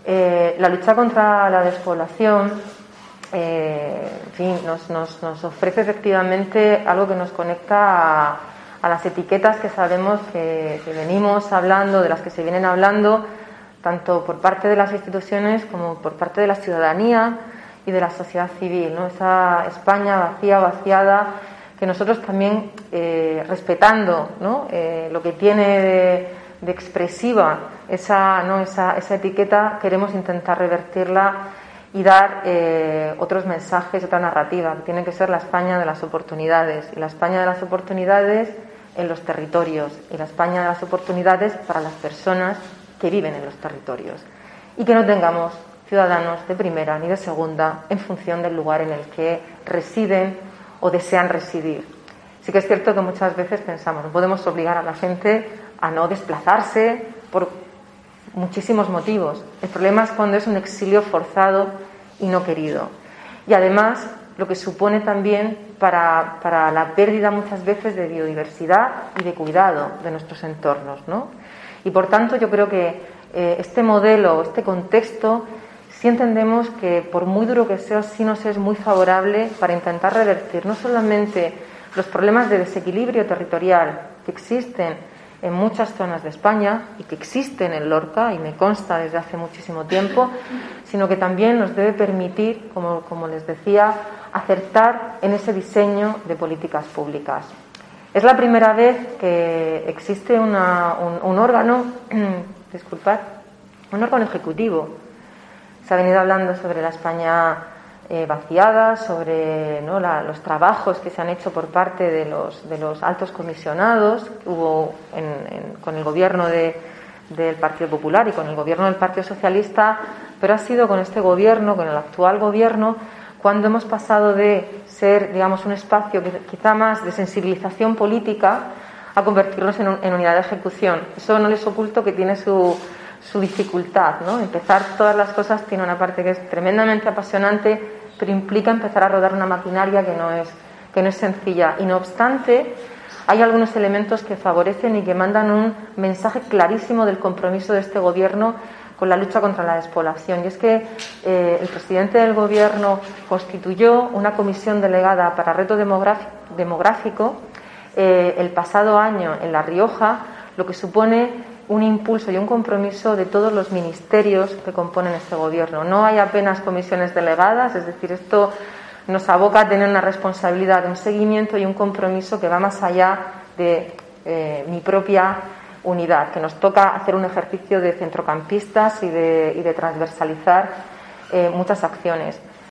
La lucha contra la despoblación, en fin, nos ofrece efectivamente algo que nos conecta a las etiquetas que sabemos que venimos hablando, de las que se vienen hablando, tanto por parte de las instituciones como por parte de la ciudadanía y de la sociedad civil, ¿no? Esa España vacía, vaciada, que nosotros también, respetando, ¿no?, lo que tiene de expresiva esa etiqueta, queremos intentar revertirla y dar otros mensajes, otra narrativa, que tiene que ser la España de las oportunidades, y la España de las oportunidades en los territorios, y la España de las oportunidades para las personas que viven en los territorios, y que no tengamos ciudadanos de primera ni de segunda en función del lugar en el que residen o desean residir. Sí que es cierto que muchas veces pensamos, no podemos obligar a la gente a no desplazarse por muchísimos motivos. El problema es cuando es un exilio forzado y no querido. Y además, lo que supone también para la pérdida muchas veces de biodiversidad y de cuidado de nuestros entornos, ¿no? Y por tanto, yo creo que este modelo, este contexto, sí entendemos que, por muy duro que sea, sí nos es muy favorable para intentar revertir no solamente los problemas de desequilibrio territorial que existen en muchas zonas de España y que existen en Lorca, y me consta desde hace muchísimo tiempo, sino que también nos debe permitir, como les decía, acertar en ese diseño de políticas públicas. Es la primera vez que existe un órgano, un órgano ejecutivo. Se ha venido hablando sobre la España vaciada, sobre, ¿no?, los trabajos que se han hecho por parte de los altos comisionados que hubo con el gobierno del Partido Popular y con el gobierno del Partido Socialista, pero ha sido con este gobierno, con el actual gobierno, cuando hemos pasado de ser, digamos, un espacio quizá más de sensibilización política a convertirnos en unidad de ejecución. Eso no les oculto que tiene su dificultad, ¿no? Empezar todas las cosas tiene una parte que es tremendamente apasionante, pero implica empezar a rodar una maquinaria que no es sencilla. Y no obstante, hay algunos elementos que favorecen y que mandan un mensaje clarísimo del compromiso de este gobierno con la lucha contra la despoblación. Y es que el presidente del gobierno constituyó una comisión delegada para reto demográfico el pasado año en La Rioja, lo que supone un impulso y un compromiso de todos los ministerios que componen este gobierno. No hay apenas comisiones delegadas, es decir, esto nos aboca a tener una responsabilidad, un seguimiento y un compromiso que va más allá de mi propia unidad, que nos toca hacer un ejercicio de centrocampistas y de transversalizar muchas acciones.